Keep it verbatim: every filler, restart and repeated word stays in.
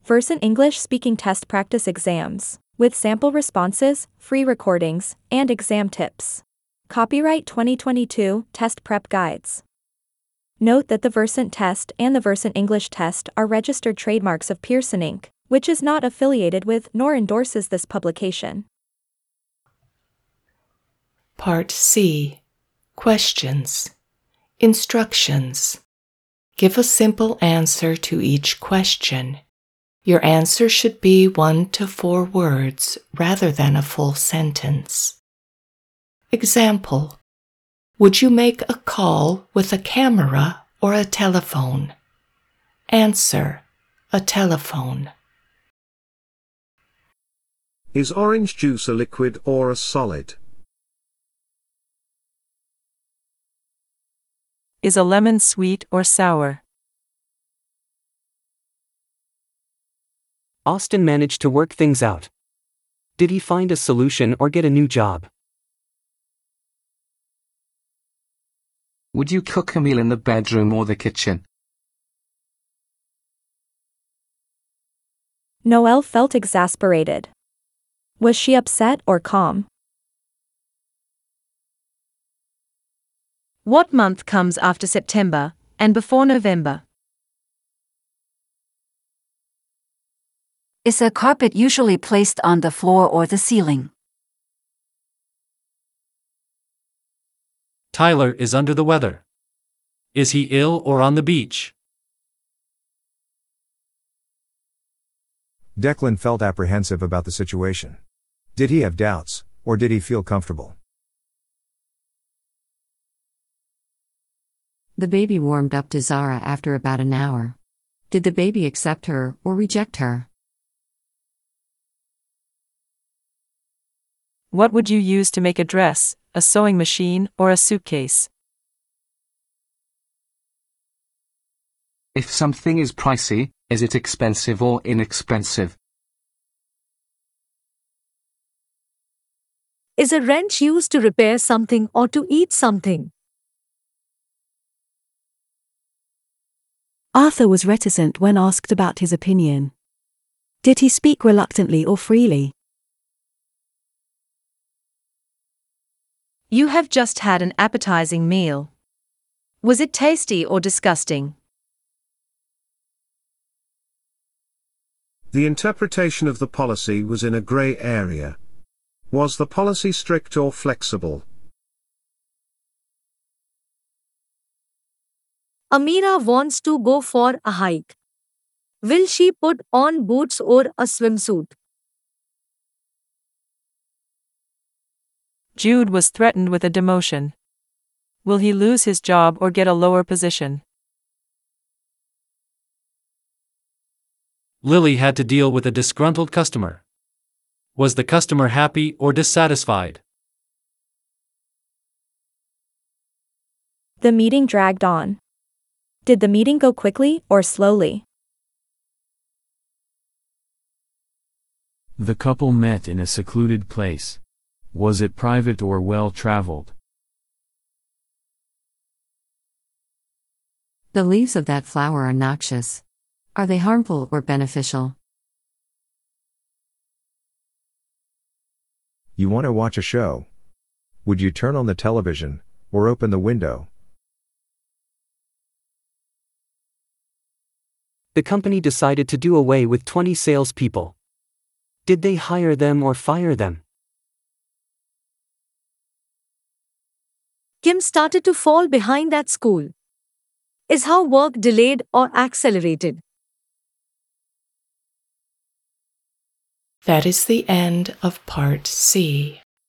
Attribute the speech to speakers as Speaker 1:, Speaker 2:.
Speaker 1: Versant English Speaking Test Practice Exams, with sample responses, free recordings, and exam tips. Copyright twenty twenty-two Test Prep Guides. Note that the Versant Test and the Versant English Test are registered trademarks of Pearson Incorporated, which is not affiliated with nor endorses this publication.
Speaker 2: Part C. Questions. Instructions. Give a simple answer to each question. Your answer should be one to four words rather than a full sentence. Example: would you make a call with a camera or a telephone? Answer: a telephone.
Speaker 3: Is orange juice a liquid or a solid?
Speaker 4: Is a lemon sweet or sour?
Speaker 5: Austin managed to work things out. Did he find a solution or get a new job?
Speaker 6: Would you cook a meal in the bedroom or the kitchen?
Speaker 1: Noelle felt exasperated. Was she upset or calm?
Speaker 7: What month comes after September and before November?
Speaker 8: Is a carpet usually placed on the floor or the ceiling?
Speaker 9: Tyler is under the weather. Is he ill or on the beach?
Speaker 10: Declan felt apprehensive about the situation. Did he have doubts, or did he feel comfortable?
Speaker 11: The baby warmed up to Zara after about an hour. Did the baby accept her or reject her?
Speaker 4: What would you use to make a dress, a sewing machine or a suitcase?
Speaker 6: If something is pricey, is it expensive or inexpensive?
Speaker 7: Is a wrench used to repair something or to eat something?
Speaker 12: Arthur was reticent when asked about his opinion. Did he speak reluctantly or freely?
Speaker 7: You have just had an appetizing meal. Was it tasty or disgusting?
Speaker 3: The interpretation of the policy was in a grey area. Was the policy strict or flexible?
Speaker 7: Amira wants to go for a hike. Will she put on boots or a swimsuit?
Speaker 4: Jude was threatened with a demotion. Will he lose his job or get a lower position?
Speaker 9: Lily had to deal with a disgruntled customer. Was the customer happy or dissatisfied?
Speaker 1: The meeting dragged on. Did the meeting go quickly or slowly?
Speaker 13: The couple met in a secluded place. Was it private or well-traveled?
Speaker 11: The leaves of that flower are noxious. Are they harmful or beneficial?
Speaker 10: You want to watch a show? Would you turn on the television, or open the window?
Speaker 5: The company decided to do away with twenty salespeople. Did they hire them or fire them?
Speaker 7: Kim started to fall behind at school. Is her work delayed or accelerated?
Speaker 2: That is the end of Part C.